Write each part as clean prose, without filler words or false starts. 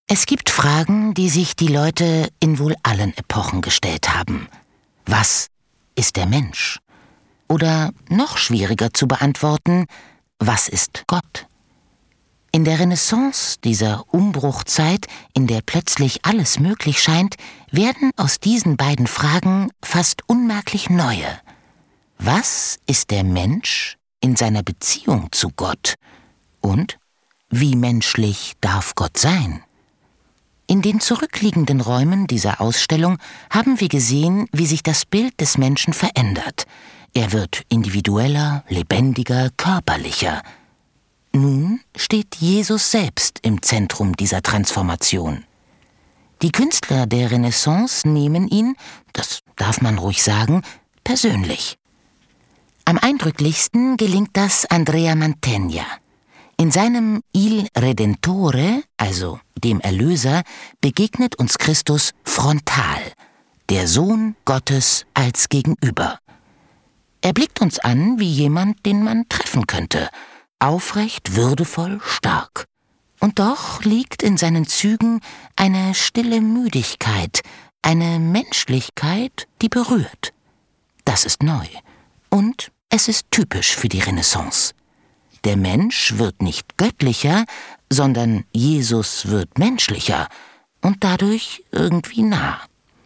Es gibt Fragen, die sich die Leute in wohl allen Epochen gestellt haben. Was ist der Mensch? Oder noch schwieriger zu beantworten, was ist Gott? In der Renaissance, dieser Umbruchzeit, in der plötzlich alles möglich scheint, werden aus diesen beiden Fragen fast unmerklich neue. Was ist der Mensch in seiner Beziehung zu Gott? Und wie menschlich darf Gott sein? In den zurückliegenden Räumen dieser Ausstellung haben wir gesehen, wie sich das Bild des Menschen verändert. Er wird individueller, lebendiger, körperlicher. Nun steht Jesus selbst im Zentrum dieser Transformation. Die Künstler der Renaissance nehmen ihn, das darf man ruhig sagen, persönlich. Am eindrücklichsten gelingt das Andrea Mantegna. In seinem Il Redentore, also dem Erlöser, begegnet uns Christus frontal, der Sohn Gottes als Gegenüber. Er blickt uns an wie jemand, den man treffen könnte, aufrecht, würdevoll, stark. Und doch liegt in seinen Zügen eine stille Müdigkeit, eine Menschlichkeit, die berührt. Das ist neu und es ist typisch für die Renaissance. Der Mensch wird nicht göttlicher, sondern Jesus wird menschlicher und dadurch irgendwie nah.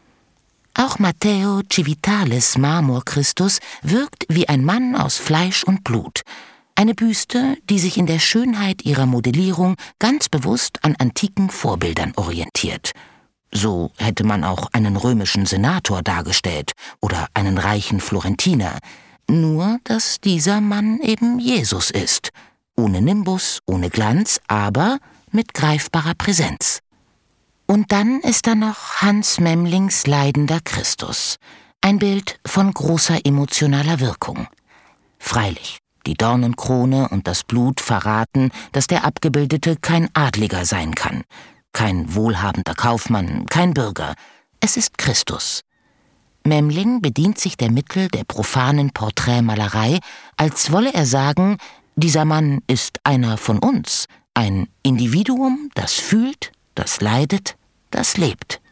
Auch Matteo Civitales Marmor-Christus wirkt wie ein Mann aus Fleisch und Blut. Eine Büste, die sich in der Schönheit ihrer Modellierung ganz bewusst an antiken Vorbildern orientiert. So hätte man auch einen römischen Senator dargestellt oder einen reichen Florentiner. Nur, dass dieser Mann eben Jesus ist. Ohne Nimbus, ohne Glanz, aber mit greifbarer Präsenz. Und dann ist da noch Hans Memlings leidender Christus. Ein Bild von großer emotionaler Wirkung. Freilich, die Dornenkrone und das Blut verraten, dass der Abgebildete kein Adliger sein kann. Kein wohlhabender Kaufmann, kein Bürger. Es ist Christus. Memling bedient sich der Mittel der profanen Porträtmalerei, als wolle er sagen, dieser Mann ist einer von uns, ein Individuum, das fühlt, das leidet, das lebt.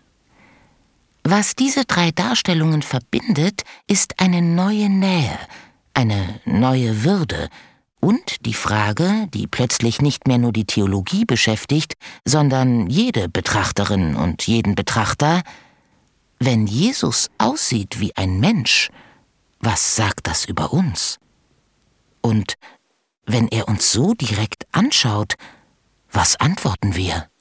Was diese drei Darstellungen verbindet, ist eine neue Nähe, eine neue Würde und die Frage, die plötzlich nicht mehr nur die Theologie beschäftigt, sondern jede Betrachterin und jeden Betrachter: Wenn Jesus aussieht wie ein Mensch, was sagt das über uns? Und wenn er uns so direkt anschaut, was antworten wir?